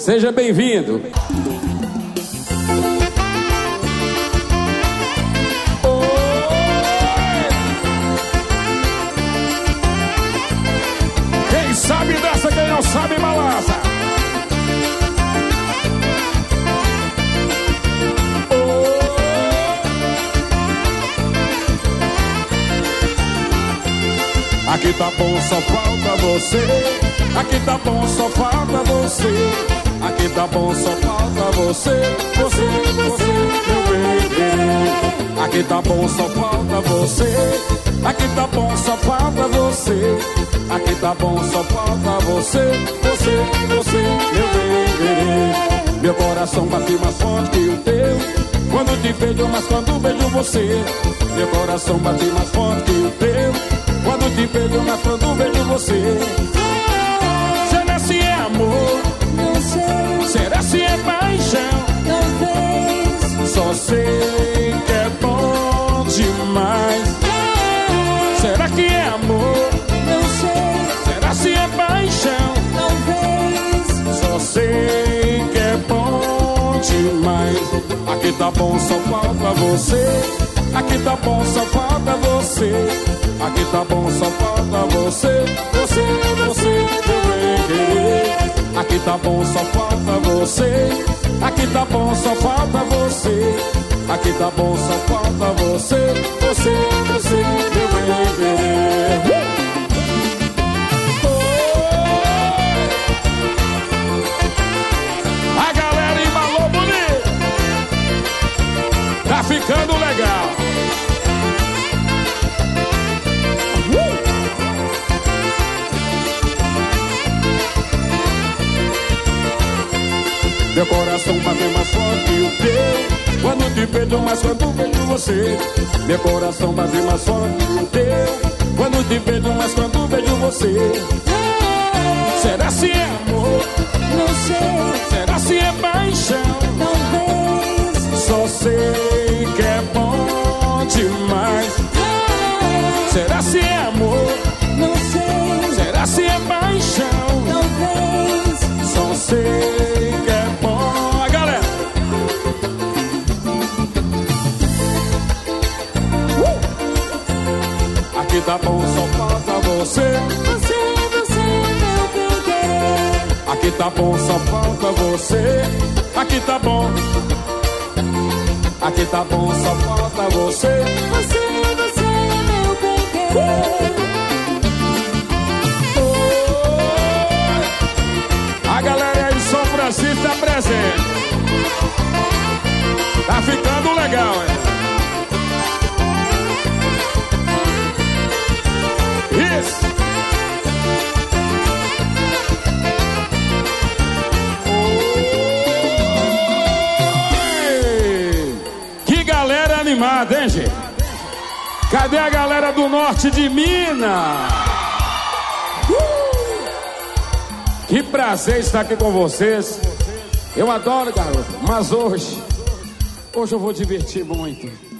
Seja bem-vindo. Quem sabe dessa, quem não sabe balança. Aqui tá bom, só falta você. Aqui tá bom, só falta você. Aqui tá bom, só falta você. Você, meu bem. Aqui tá bom, só falta você. Aqui tá bom, só falta você. Aqui tá bom, só falta você. Você, meu bem. Meu coração bate mais forte que o teu quando te vejo, mas quando vejo você. Meu coração bate mais forte que o teu quando te vejo, mas quando vejo você. Será se é amor? Não sei. Será se é paixão? Talvez. Só sei que é bom demais. Será que é amor? Não sei. Será se é paixão? Talvez. Só sei que é bom demais. Aqui tá bom, só falta você. Aqui tá bom, só falta você. Aqui tá bom, só falta você. Você, meu bem. Aqui tá bom, só falta você. Aqui tá bom, só falta você. Aqui tá bom, só falta você. Você, meu bem. A galera embalou bonito. Tá ficando legal. Meu coração bate mais forte que o teu quando te vejo, mas quando vejo você. Meu coração bate mais forte que o teu quando te vejo, mas quando vejo você. Será se é amor? Não sei. Será se é paixão? Talvez. Só sei que é bom demais. Será se é amor? Não sei. Será se é paixão? Talvez. Só sei que é bom. A galera. Aqui tá bom, só falta você. Você, meu bem querer. Aqui tá bom, só falta você. Aqui tá bom. Aqui tá bom, só falta você. Você, meu bem querer. A galera aí de São Francisco tá presente. Tá ficando legal, hein? Isso. Oi. Que galera animada, hein, gente? Cadê a galera do norte de Minas? Que prazer estar aqui com vocês. Eu adoro, garoto, mas hoje eu vou divertir muito.